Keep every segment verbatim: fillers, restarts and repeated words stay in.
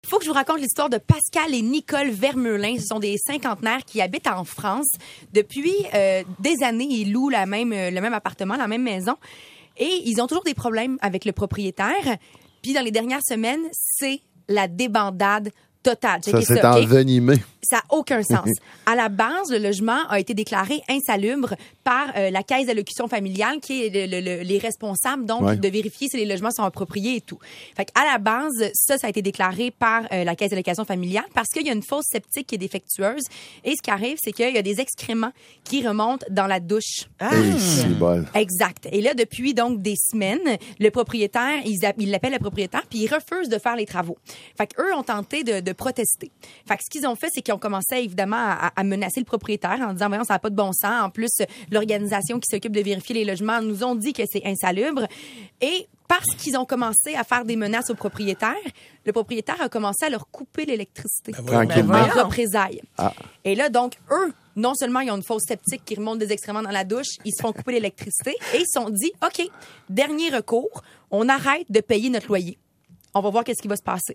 Il faut que je vous raconte l'histoire de Pascal et Nicole Vermeulen. Ce sont des cinquantenaires qui habitent en France. Depuis euh, des années, ils louent la même, le même appartement, la même maison. Et ils ont toujours des problèmes avec le propriétaire. Puis dans les dernières semaines, c'est la débandade totale. Ça s'est envenimé. Ça n'a aucun sens. À la base, le logement a été déclaré insalubre par euh, la Caisse d'allocution familiale, qui est le, le, le, les responsables donc ouais. de vérifier si les logements sont appropriés et tout. Fait qu'à la base, ça, ça a été déclaré par euh, la Caisse d'allocation familiale parce qu'il y a une fosse septique qui est défectueuse. Et ce qui arrive, c'est qu'il y a des excréments qui remontent dans la douche. Ah. Hey, c'est bon. Exact. Et là, depuis donc des semaines, le propriétaire, ils il l'appellent le propriétaire, puis il refuse de faire les travaux. Fait qu'eux ont tenté de, de protester. Fait que ce qu'ils ont fait, c'est qu'ils ont commencé évidemment à, à menacer le propriétaire en disant voyons, ça n'a pas de bon sens. En plus, l'organisation qui s'occupe de vérifier les logements nous ont dit que c'est insalubre. Et parce qu'ils ont commencé à faire des menaces au propriétaire, le propriétaire a commencé à leur couper l'électricité. Ben Tranquillement. En représailles. Ah. Et là, donc, eux, non seulement ils ont une fosse septique qui remonte des excréments dans la douche, ils se font couper l'électricité et ils se sont dit, OK, dernier recours, on arrête de payer notre loyer. On va voir qu'est-ce qui va se passer.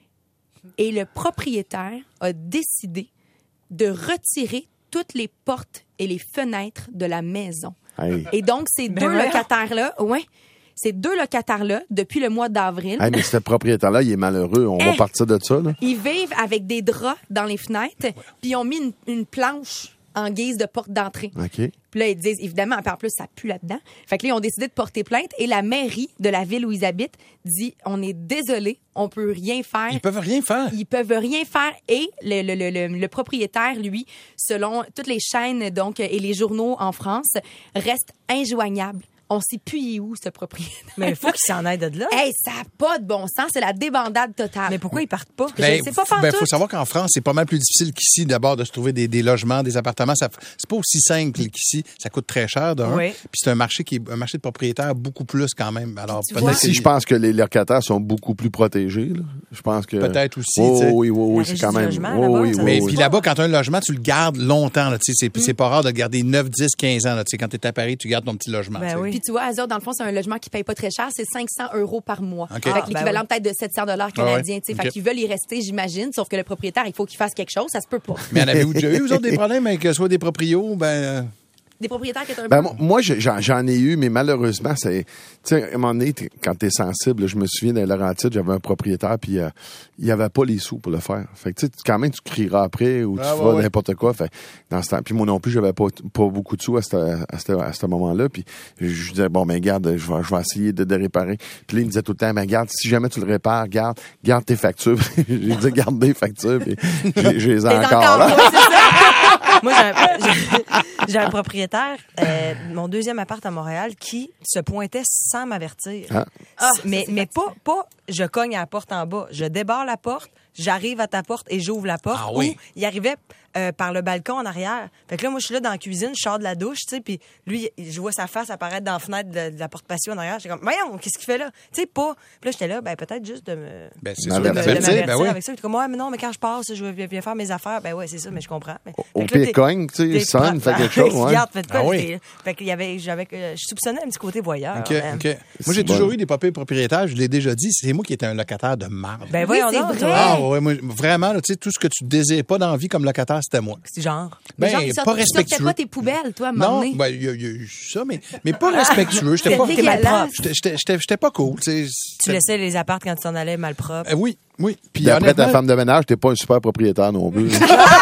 Et le propriétaire a décidé de retirer toutes les portes et les fenêtres de la maison. Hey. Et donc, ces Ben deux ouais. locataires-là, ouais, ces deux locataires-là, depuis le mois d'avril, Hey, mais ce propriétaire-là, il est malheureux. On Hey. va partir de ça, là. ils vivent avec des draps dans les fenêtres, puis ils ont mis une, une planche en guise de porte d'entrée. OK. Puis là, ils disent, évidemment, en plus, ça pue là-dedans. Fait que là, ils ont décidé de porter plainte et la mairie de la ville où ils habitent dit, on est désolé, on peut rien faire. Ils peuvent rien faire. Ils peuvent rien faire et le, le, le, le, le propriétaire, lui, selon toutes les chaînes donc et les journaux en France, reste injoignable. On sait plus il est où, ce propriétaire. Mais il faut qu'il s'en aille de là. Hey, ça n'a pas de bon sens. C'est la débandade totale. Mais pourquoi ils partent pas? Ben, sais pas f- ben, pantoute. faut savoir qu'en France, c'est pas mal plus difficile qu'ici, d'abord, de se trouver des, des logements, des appartements. Ça, c'est pas aussi simple qu'ici. Ça coûte très cher, d'un. Oui. Puis c'est un marché qui est un marché de propriétaires beaucoup plus, quand même. Alors, Tu peut-être vois? Ici, je pense que les locataires sont beaucoup plus protégés, là. Je pense que... Peut-être aussi, Oh, tu sais. oui, oui, oui, La c'est régie quand du même... logement, Oh, là-bas, oui, ça oui, Mais oui. puis là-bas, quand tu as un logement, tu le gardes longtemps. Là, tu sais, c'est, c'est pas rare de le garder neuf, dix, quinze ans. Là, tu sais, quand tu es à Paris, tu gardes ton petit logement. Ben tu sais. oui. Puis tu vois, Azure, dans le fond, c'est un logement qui paye pas très cher, c'est cinq cents euros par mois. OK. Fait Ah, que l'équivalent ben oui. peut-être de sept cents dollars Ah ouais. canadiens. tu sais. Fait OK. qu'ils veulent y rester, j'imagine, sauf que le propriétaire, il faut qu'il fasse quelque chose, ça se peut pas. Mais en avez-vous déjà eu, vous autres, des problèmes avec euh, soit des proprios, ben... euh, Des propriétaires qui sont un Ben, peu... moi, moi, je- j'en, j'en ai eu, mais malheureusement, c'est, tu sais, à un moment donné, t'es- quand t'es sensible, là, je me souviens dans Laurentides, j'avais un propriétaire, puis euh, il y avait pas les sous pour le faire. Fait que, tu sais, quand même, tu crieras après ou tu Ah, feras ouais, ouais. n'importe quoi. Fait dans ce temps, puis moi non plus, j'avais pas, pas beaucoup de sous à ce, à ce, à ce moment-là. Puis je lui disais, bon, ben, garde, je vais, je vais essayer de, de réparer. Puis là, il me disait tout le temps, ben, garde, si jamais tu le répares, garde, garde tes factures. J'ai dit, garde des factures, puis j'ai, j'ai les ai Les encore, encore, là. ouais, c'est ça. Moi, j'ai un, j'ai- j'ai un propriétaire, euh, mon deuxième appart à Montréal, qui se pointait sans m'avertir. Ah. Ah, mais ça, c'est mais pas, pas je cogne à la porte en bas. Je débarre la porte, j'arrive à ta porte et j'ouvre la porte. Ah oui? Ou il arrivait euh, par le balcon en arrière. Fait que là, moi, je suis là dans la cuisine, je sors de la douche, tu sais, puis lui, je vois sa face apparaître dans la fenêtre de, de la porte patio en arrière. J'étais comme, voyons, qu'est-ce qu'il fait là? Tu sais, pas. Puis là, j'étais là, ben peut-être juste de me... Ben, c'est Mais sûr, de me- avertir, de d'avertir, m'avertir ben oui. avec ça. Puis comme, ouais, mais non, mais quand je passe, je vais viens faire mes affaires. Ben ouais, c'est ça, mais je comprends. Mais, Au fait que là, pire, t'es- cogne, tu sais, t'es- sonne, fait quelque chose, ouais. Regarde, faites quoi? Ah oui. j'étais- Fait qu'il y avait, j'avais, euh, je soupçonnais un petit côté voyeur. OK, man. OK. Moi, j'ai C'est toujours bon. eu des papiers propriétaires, je l'ai déjà dit, c'est moi qui étais un locataire de marde. Ben Oui, voyons c'est donc, vrai. toi. Ah ouais, moi, vraiment, là, tu sais, tout ce que tu désires pas dans la vie comme locataire, c'était moi. C'est genre. Mais Ben, genre, tu pas sort- tu sortais respectueux. pas tes poubelles, toi, à un moment Non, donné. ben, il y, a- il y a eu ça, mais, mais pas respectueux. J'étais C'est pas, dégueulasse. malpropre. j'étais, j'étais, j'étais, j'étais pas cool, tu sais. Tu C'était- laissais les apparts quand tu t'en allais malpropres. Euh, oui, oui. Puis Puis après, ta honnêtement, femme de ménage, t'es pas un super propriétaire non plus.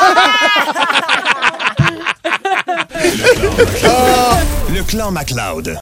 Le clan MacLeod.